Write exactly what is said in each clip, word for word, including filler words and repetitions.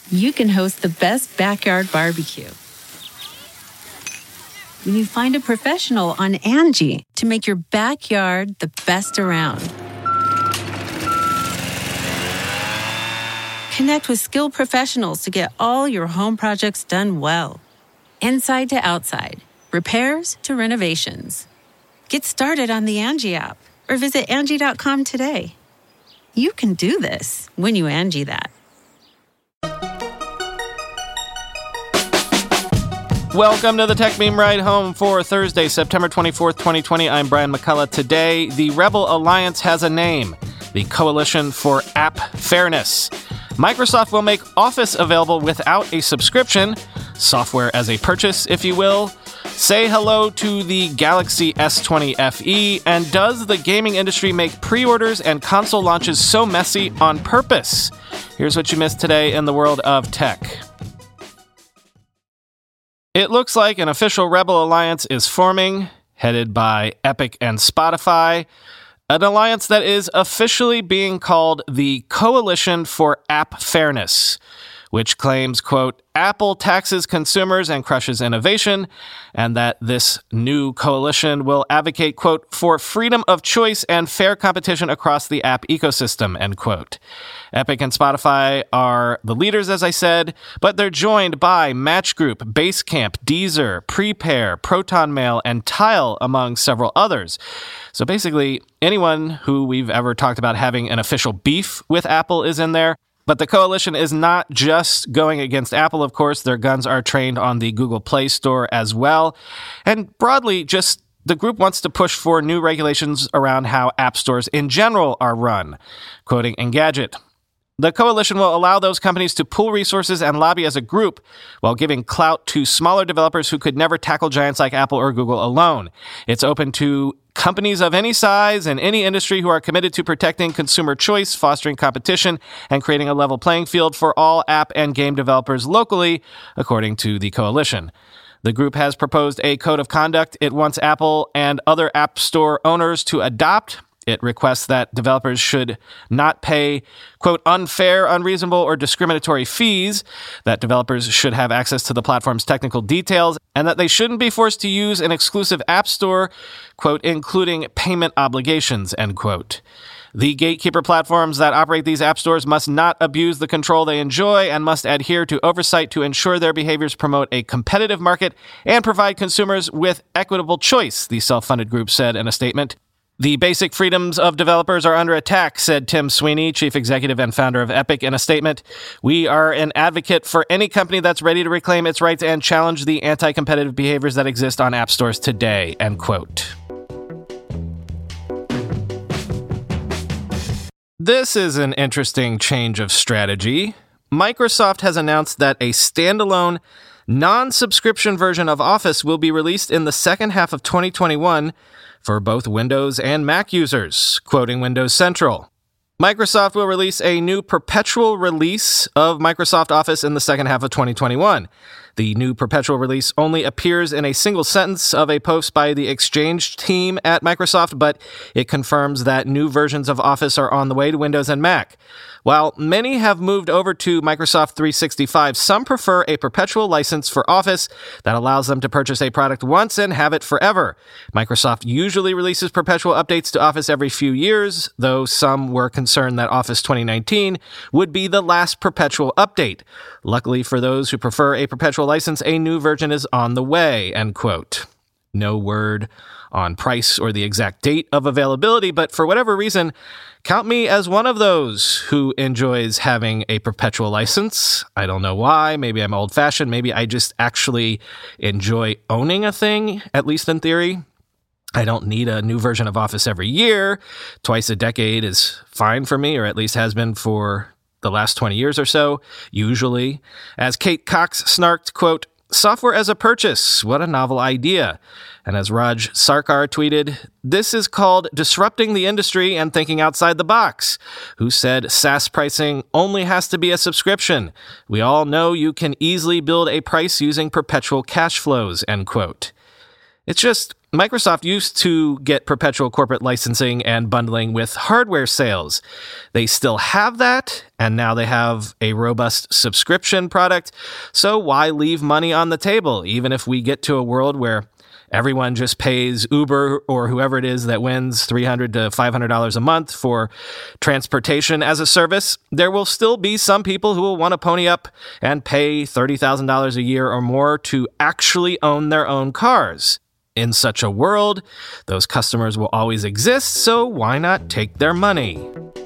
you can host the best backyard barbecue. When you find a professional on Angie to make your backyard the best around. Connect with skilled professionals to get all your home projects done well. Inside to outside, repairs to renovations. Get started on the Angie app or visit Angie dot com today. You can do this when you Angie that. Welcome to the Tech Meme Ride Home for Thursday, September twenty-fourth, twenty twenty. I'm Brian McCullough. Today, the Rebel Alliance has a name, the Coalition for App Fairness. Microsoft will make Office available without a subscription, software as a purchase, if you will. Say hello to the Galaxy S twenty F E, and does the gaming industry make pre-orders and console launches so messy on purpose? Here's what you missed today in the world of tech. It looks like an official Rebel Alliance is forming, headed by Epic and Spotify, an alliance that is officially being called the Coalition for App Fairness, which claims, quote, Apple taxes consumers and crushes innovation, and that this new coalition will advocate, quote, for freedom of choice and fair competition across the app ecosystem, end quote. Epic and Spotify are the leaders, as I said, but they're joined by Match Group, Basecamp, Deezer, Prepare, Proton Mail, and Tile, among several others. So basically, anyone who we've ever talked about having an official beef with Apple is in there. But the coalition is not just going against Apple, of course. Their guns are trained on the Google Play Store as well. And broadly, just the group wants to push for new regulations around how app stores in general are run. Quoting Engadget, the coalition will allow those companies to pool resources and lobby as a group while giving clout to smaller developers who could never tackle giants like Apple or Google alone. It's open to companies of any size and any industry who are committed to protecting consumer choice, fostering competition, and creating a level playing field for all app and game developers locally, according to the coalition. The group has proposed a code of conduct it wants Apple and other app store owners to adopt. It requests that developers should not pay, quote, unfair, unreasonable, or discriminatory fees, that developers should have access to the platform's technical details, and that they shouldn't be forced to use an exclusive app store, quote, including payment obligations, end quote. The gatekeeper platforms that operate these app stores must not abuse the control they enjoy and must adhere to oversight to ensure their behaviors promote a competitive market and provide consumers with equitable choice, the self-funded group said in a statement. The basic freedoms of developers are under attack, said Tim Sweeney, chief executive and founder of Epic, in a statement. We are an advocate for any company that's ready to reclaim its rights and challenge the anti-competitive behaviors that exist on app stores today, end quote. This is an interesting change of strategy. Microsoft has announced that a standalone, non-subscription version of Office will be released in the second half of twenty twenty-one for both Windows and Mac users, quoting Windows Central. Microsoft will release a new perpetual release of Microsoft Office in the second half of twenty twenty-one. The new perpetual release only appears in a single sentence of a post by the Exchange team at Microsoft, but it confirms that new versions of Office are on the way to Windows and Mac. While many have moved over to Microsoft three sixty-five, some prefer a perpetual license for Office that allows them to purchase a product once and have it forever. Microsoft usually releases perpetual updates to Office every few years, though some were concerned that Office twenty nineteen would be the last perpetual update. Luckily for those who prefer a perpetual license, a new version is on the way, end quote. No word on price or the exact date of availability, but for whatever reason, count me as one of those who enjoys having a perpetual license. I don't know why. Maybe I'm old-fashioned. Maybe I just actually enjoy owning a thing, at least in theory. I don't need a new version of Office every year. Twice a decade is fine for me, or at least has been for the last twenty years or so, usually. As Kate Cox snarked, quote, software as a purchase, what a novel idea. And as Raj Sarkar tweeted, this is called disrupting the industry and thinking outside the box. Who said SaaS pricing only has to be a subscription? We all know you can easily build a price using perpetual cash flows, end quote. It's just Microsoft used to get perpetual corporate licensing and bundling with hardware sales. They still have that, and now they have a robust subscription product. So why leave money on the table, even if we get to a world where everyone just pays Uber or whoever it is that wins three hundred dollars to five hundred dollars a month for transportation as a service? There will still be some people who will want to pony up and pay thirty thousand dollars a year or more to actually own their own cars. In such a world, those customers will always exist, so why not take their money?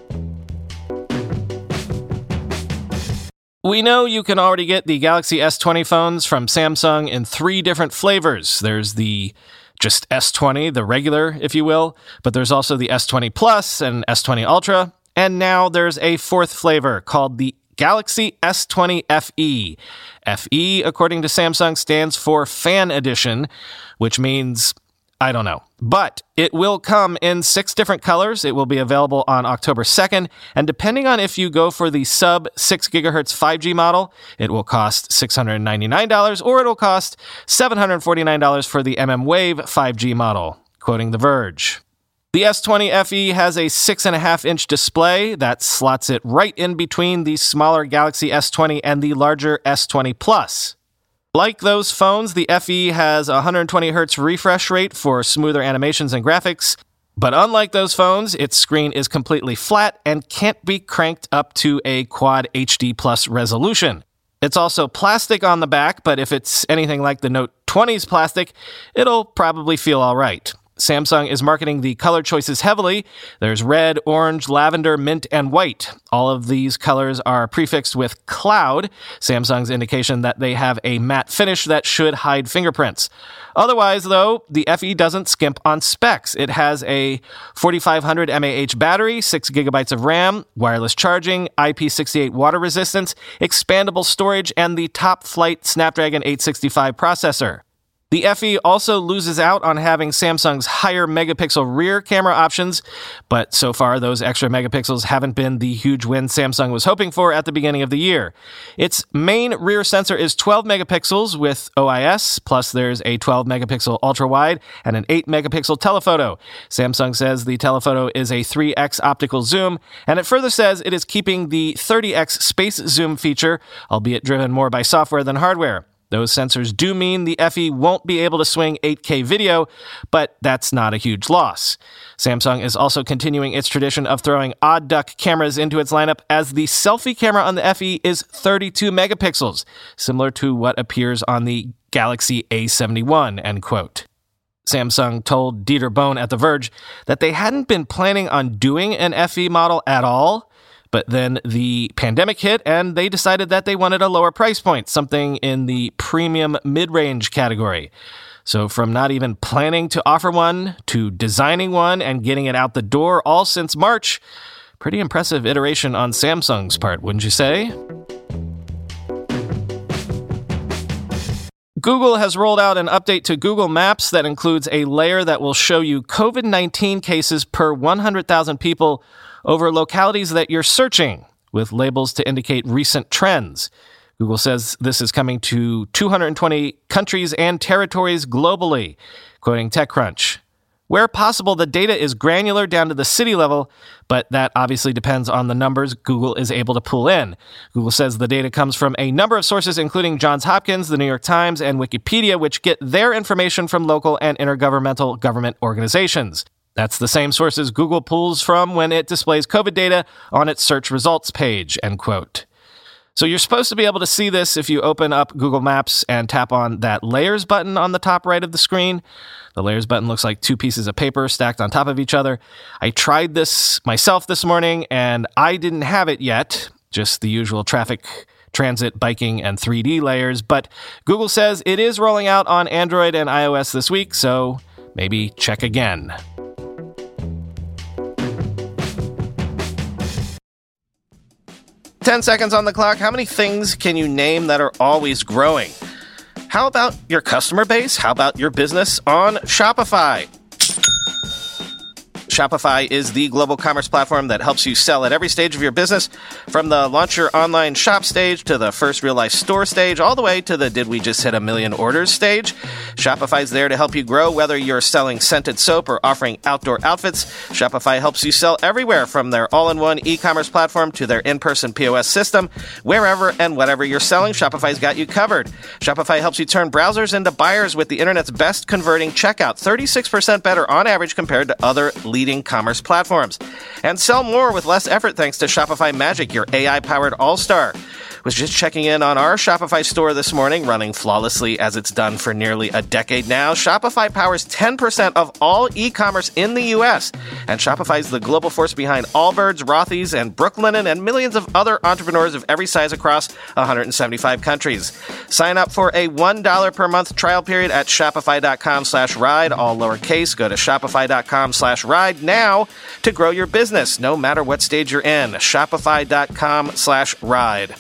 We know you can already get the Galaxy S twenty phones from Samsung in three different flavors. There's the just S twenty, the regular, if you will, but there's also the S twenty Plus and S twenty Ultra, and now there's a fourth flavor called the Galaxy S twenty F E. F E, according to Samsung, stands for Fan Edition, which means, I don't know. But it will come in six different colors. It will be available on October second, and depending on if you go for the sub six gigahertz five G model, it will cost six hundred ninety-nine dollars, or it will cost seven hundred forty-nine dollars for the mmWave five G model, quoting The Verge. The S twenty F E has a six point five inch display that slots it right in between the smaller Galaxy S twenty and the larger S twenty Plus. Like those phones, the F E has a one hundred twenty hertz refresh rate for smoother animations and graphics, but unlike those phones, its screen is completely flat and can't be cranked up to a Quad H D Plus resolution. It's also plastic on the back, but if it's anything like the Note twenty's plastic, it'll probably feel all right. Samsung is marketing the color choices heavily. There's red, orange, lavender, mint, and white. All of these colors are prefixed with cloud, Samsung's indication that they have a matte finish that should hide fingerprints. Otherwise, though, the F E doesn't skimp on specs. It has a forty-five hundred milliamp hour battery, six gigabytes of RAM, wireless charging, I P sixty-eight water resistance, expandable storage, and the top-flight Snapdragon eight sixty-five processor. The F E also loses out on having Samsung's higher megapixel rear camera options, but so far those extra megapixels haven't been the huge win Samsung was hoping for at the beginning of the year. Its main rear sensor is twelve megapixels with O I S, plus there's a twelve megapixel ultra-wide and an eight megapixel telephoto. Samsung says the telephoto is a three x optical zoom, and it further says it is keeping the thirty x space zoom feature, albeit driven more by software than hardware. Those sensors do mean the F E won't be able to swing eight K video, but that's not a huge loss. Samsung is also continuing its tradition of throwing odd duck cameras into its lineup, as the selfie camera on the F E is thirty-two megapixels, similar to what appears on the Galaxy A seventy-one, end quote. Samsung told Dieter Bohn at The Verge that they hadn't been planning on doing an F E model at all, but then the pandemic hit, and they decided that they wanted a lower price point, something in the premium mid-range category. So from not even planning to offer one, to designing one and getting it out the door all since March, pretty impressive iteration on Samsung's part, wouldn't you say? Google has rolled out an update to Google Maps that includes a layer that will show you covid nineteen cases per one hundred thousand people over localities that you're searching, with labels to indicate recent trends. Google says this is coming to two hundred twenty countries and territories globally, quoting TechCrunch. Where possible, the data is granular down to the city level, but that obviously depends on the numbers Google is able to pull in. Google says the data comes from a number of sources, including Johns Hopkins, the New York Times, and Wikipedia, which get their information from local and intergovernmental government organizations. That's the same sources Google pulls from when it displays COVID data on its search results page, end quote. So you're supposed to be able to see this if you open up Google Maps and tap on that Layers button on the top right of the screen. The Layers button looks like two pieces of paper stacked on top of each other. I tried this myself this morning, and I didn't have it yet, just the usual traffic, transit, biking, and three D layers, but Google says it is rolling out on Android and iOS this week, so maybe check again. ten seconds on the clock. How many things can you name that are always growing? How about your customer base? How about your business on Shopify? Shopify is the global commerce platform that helps you sell at every stage of your business, from the launch your online shop stage to the first real-life store stage, all the way to the did we just hit a million orders stage. Shopify's there to help you grow, whether you're selling scented soap or offering outdoor outfits. Shopify helps you sell everywhere, from their all-in-one e-commerce platform to their in-person P O S system. Wherever and whatever you're selling, Shopify's got you covered. Shopify helps you turn browsers into buyers with the internet's best converting checkout, thirty-six percent better on average compared to other leading commerce platforms. And sell more with less effort thanks to Shopify Magic, your A I-powered all-star. Was just checking in on our Shopify store this morning, running flawlessly as it's done for nearly a decade now. Shopify powers ten percent of all e-commerce in the U S, and Shopify's the global force behind Allbirds, Rothy's, and Brooklinen, and millions of other entrepreneurs of every size across one hundred seventy-five countries. Sign up for a one dollar per month trial period at shopify.com slash ride, all lowercase. Go to shopify.com slash ride now to grow your business, no matter what stage you're in. Shopify.com slash ride.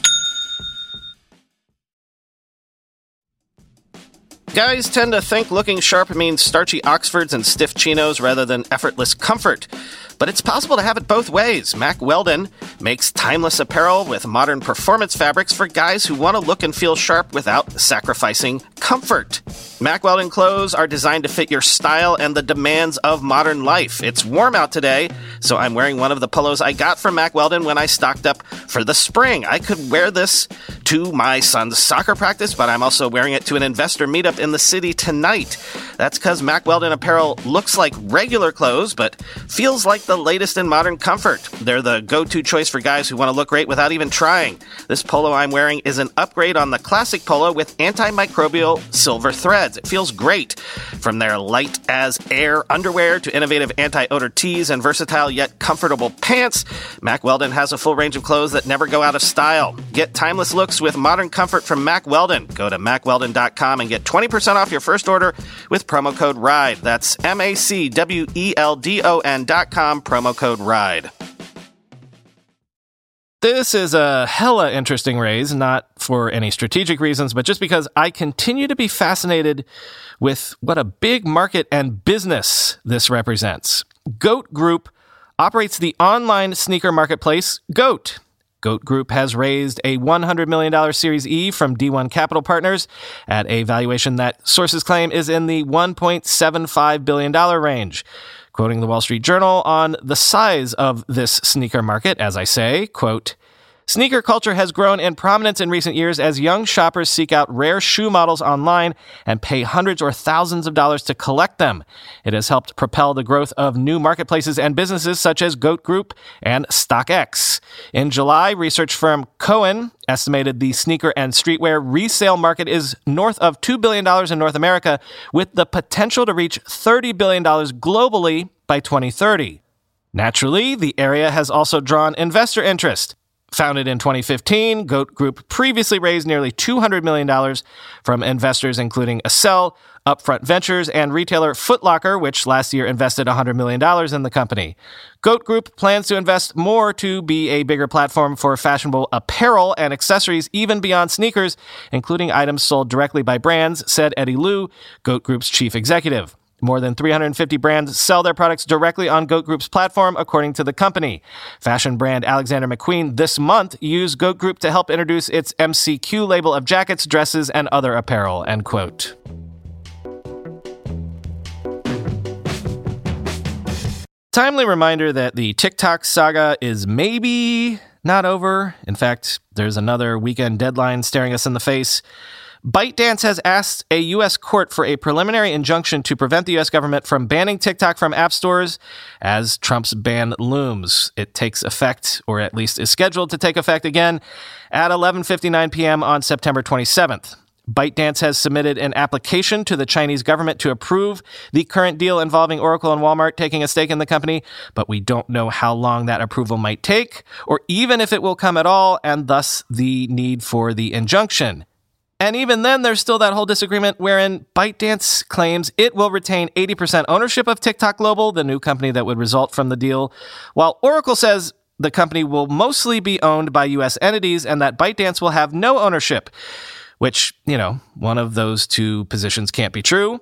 Guys tend to think looking sharp means starchy Oxfords and stiff chinos rather than effortless comfort. But it's possible to have it both ways. Mack Weldon makes timeless apparel with modern performance fabrics for guys who want to look and feel sharp without sacrificing comfort. Mack Weldon clothes are designed to fit your style and the demands of modern life. It's warm out today, so I'm wearing one of the polos I got from Mack Weldon when I stocked up for the spring. I could wear this to my son's soccer practice, but I'm also wearing it to an investor meetup in the city tonight. That's because Mack Weldon apparel looks like regular clothes, but feels like the latest in modern comfort. They're the go-to choice for guys who want to look great without even trying. This polo I'm wearing is an upgrade on the classic polo with antimicrobial silver threads. It feels great. From their light as air underwear to innovative anti-odor tees and versatile yet comfortable pants, Mack Weldon has a full range of clothes that never go out of style. Get timeless looks with modern comfort from Mack Weldon. Go to mack weldon dot com and get twenty percent off your first order with promo code RIDE. That's M A C W E L D O N dot com, promo code RIDE. This is a hella interesting raise, not for any strategic reasons, but just because I continue to be fascinated with what a big market and business this represents. GOAT Group operates the online sneaker marketplace GOAT. GOAT Group has raised a one hundred million dollars Series E from D one Capital Partners at a valuation that sources claim is in the one point seven five billion dollars range. Quoting the Wall Street Journal on the size of this sneaker market, as I say, quote, "Sneaker culture has grown in prominence in recent years as young shoppers seek out rare shoe models online and pay hundreds or thousands of dollars to collect them. It has helped propel the growth of new marketplaces and businesses such as GOAT Group and StockX. In July, research firm Cohen estimated the sneaker and streetwear resale market is north of two billion dollars in North America, with the potential to reach thirty billion dollars globally by twenty thirty. Naturally, the area has also drawn investor interest. Founded in twenty fifteen, GOAT Group previously raised nearly two hundred million dollars from investors including Accel, Upfront Ventures, and retailer Foot Locker, which last year invested one hundred million dollars in the company. GOAT Group plans to invest more to be a bigger platform for fashionable apparel and accessories even beyond sneakers, including items sold directly by brands, said Eddie Liu, GOAT Group's chief executive. More than three hundred fifty brands sell their products directly on GOAT Group's platform, according to the company. Fashion brand Alexander McQueen this month used GOAT Group to help introduce its M C Q label of jackets, dresses, and other apparel, end quote. Timely reminder that the TikTok saga is maybe not over. In fact, there's another weekend deadline staring us in the face. ByteDance has asked a U S court for a preliminary injunction to prevent the U S government from banning TikTok from app stores as Trump's ban looms. It takes effect, or at least is scheduled to take effect again, at eleven fifty-nine p.m. on September twenty-seventh. ByteDance has submitted an application to the Chinese government to approve the current deal involving Oracle and Walmart taking a stake in the company, but we don't know how long that approval might take, or even if it will come at all, and thus the need for the injunction. And even then, there's still that whole disagreement wherein ByteDance claims it will retain eighty percent ownership of TikTok Global, the new company that would result from the deal, while Oracle says the company will mostly be owned by U S entities and that ByteDance will have no ownership, which, you know, one of those two positions can't be true.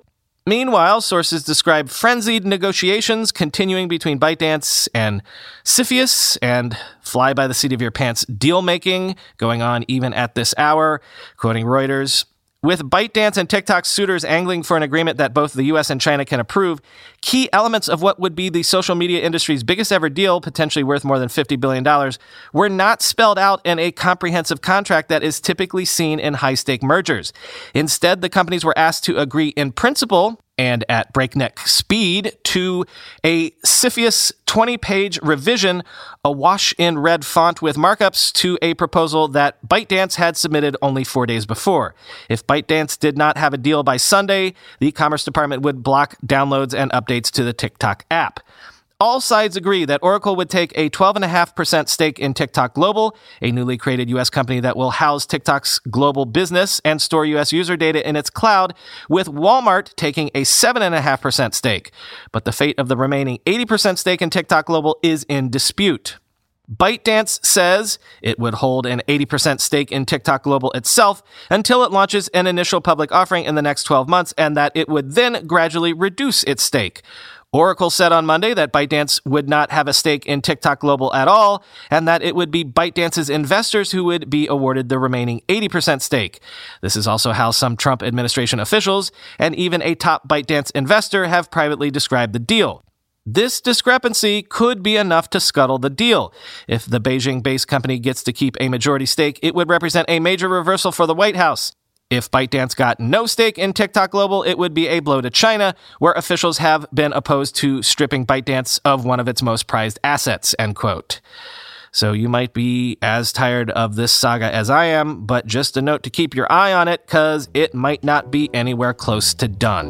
Meanwhile, sources describe frenzied negotiations continuing between ByteDance and CFIUS, and fly-by-the-seat-of-your-pants deal-making going on even at this hour, quoting Reuters. With ByteDance and TikTok suitors angling for an agreement that both the U S and China can approve, key elements of what would be the social media industry's biggest ever deal, potentially worth more than fifty billion dollars, were not spelled out in a comprehensive contract that is typically seen in high-stake mergers. Instead, the companies were asked to agree in principle and at breakneck speed to a CFIUS twenty-page revision, awash in red font with markups, to a proposal that ByteDance had submitted only four days before. If ByteDance did not have a deal by Sunday, the Commerce Department would block downloads and updates to the TikTok app. All sides agree that Oracle would take a twelve point five percent stake in TikTok Global, a newly created U S company that will house TikTok's global business and store U S user data in its cloud, with Walmart taking a seven point five percent stake. But the fate of the remaining eighty percent stake in TikTok Global is in dispute. ByteDance says it would hold an eighty percent stake in TikTok Global itself until it launches an initial public offering in the next twelve months, and that it would then gradually reduce its stake. Oracle said on Monday that ByteDance would not have a stake in TikTok Global at all, and that it would be ByteDance's investors who would be awarded the remaining eighty percent stake. This is also how some Trump administration officials and even a top ByteDance investor have privately described the deal. This discrepancy could be enough to scuttle the deal. If the Beijing-based company gets to keep a majority stake, it would represent a major reversal for the White House. If ByteDance got no stake in TikTok Global, it would be a blow to China, where officials have been opposed to stripping ByteDance of one of its most prized assets, end quote. So you might be as tired of this saga as I am, but just a note to keep your eye on it, because it might not be anywhere close to done.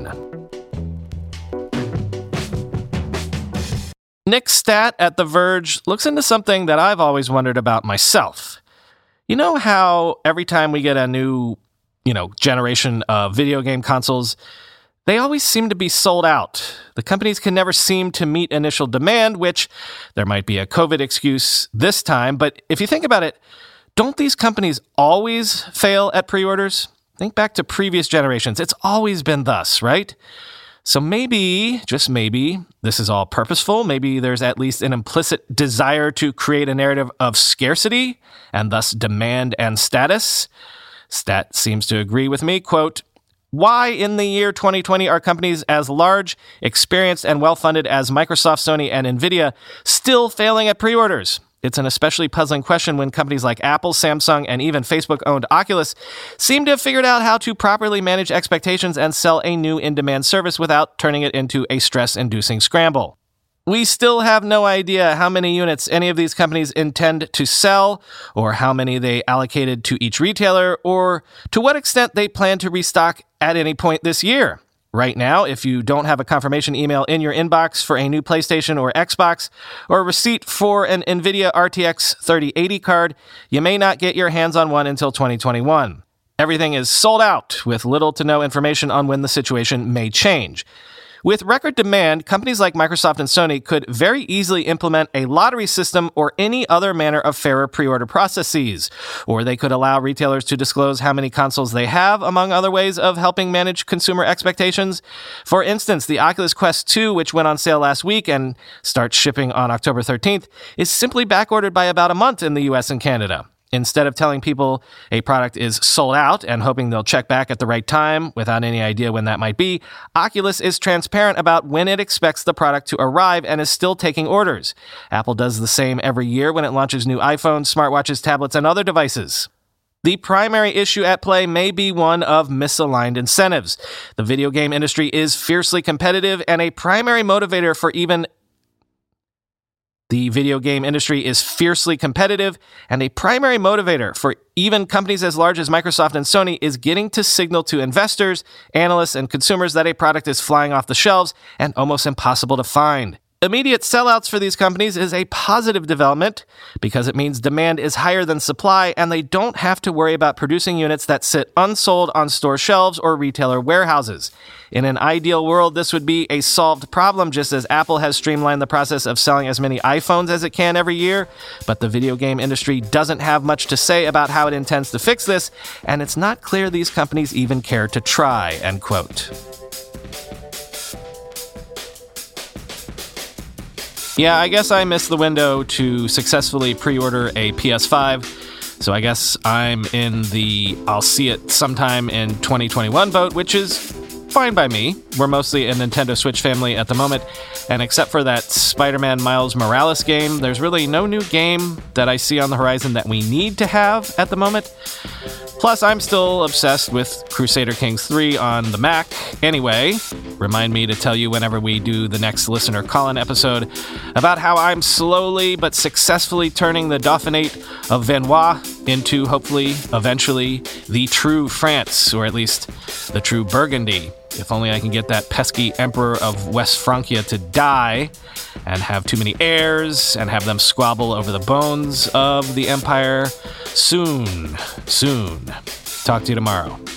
Nick Stat at The Verge looks into something that I've always wondered about myself. You know how every time we get a new you know, generation of video game consoles, they always seem to be sold out. The companies can never seem to meet initial demand, which there might be a COVID excuse this time. But if you think about it, don't these companies always fail at pre-orders? Think back to previous generations. It's always been thus, right? So maybe, just maybe, this is all purposeful. Maybe there's at least an implicit desire to create a narrative of scarcity and thus demand and status. Stat seems to agree with me. Quote, why in the year twenty twenty are companies as large, experienced, and well-funded as Microsoft, Sony, and NVIDIA still failing at pre-orders? It's an especially puzzling question when companies like Apple, Samsung, and even Facebook-owned Oculus seem to have figured out how to properly manage expectations and sell a new in-demand service without turning it into a stress-inducing scramble. We still have no idea how many units any of these companies intend to sell, or how many they allocated to each retailer, or to what extent they plan to restock at any point this year. Right now, if you don't have a confirmation email in your inbox for a new PlayStation or Xbox, or a receipt for an NVIDIA R T X thirty eighty card, you may not get your hands on one until twenty twenty-one. Everything is sold out, with little to no information on when the situation may change. With record demand, companies like Microsoft and Sony could very easily implement a lottery system or any other manner of fairer pre-order processes. Or they could allow retailers to disclose how many consoles they have, among other ways of helping manage consumer expectations. For instance, the Oculus Quest two, which went on sale last week and starts shipping on October thirteenth, is simply backordered by about a month in the U S and Canada. Instead of telling people a product is sold out and hoping they'll check back at the right time without any idea when that might be, Oculus is transparent about when it expects the product to arrive and is still taking orders. Apple does the same every year when it launches new iPhones, smartwatches, tablets, and other devices. The primary issue at play may be one of misaligned incentives. The video game industry is fiercely competitive, and a primary motivator for even The video game industry is fiercely competitive, and a primary motivator for even companies as large as Microsoft and Sony is getting to signal to investors, analysts, and consumers that a product is flying off the shelves and almost impossible to find. Immediate sellouts for these companies is a positive development because it means demand is higher than supply and they don't have to worry about producing units that sit unsold on store shelves or retailer warehouses. In an ideal world, this would be a solved problem, just as Apple has streamlined the process of selling as many iPhones as it can every year. But the video game industry doesn't have much to say about how it intends to fix this, and it's not clear these companies even care to try, end quote. Yeah, I guess I missed the window to successfully pre-order a P S five, so I guess I'm in the I'll see it sometime in twenty twenty-one boat, which is fine by me. We're mostly a Nintendo Switch family at the moment, and except for that Spider-Man Miles Morales game, there's really no new game that I see on the horizon that we need to have at the moment. Plus, I'm still obsessed with Crusader Kings three on the Mac. Anyway, remind me to tell you whenever we do the next listener call-in episode about how I'm slowly but successfully turning the Dauphinate of Vanois into, hopefully, eventually, the true France, or at least the true Burgundy. If only I can get that pesky Emperor of West Francia to die and have too many heirs and have them squabble over the bones of the empire soon, soon. Talk to you tomorrow.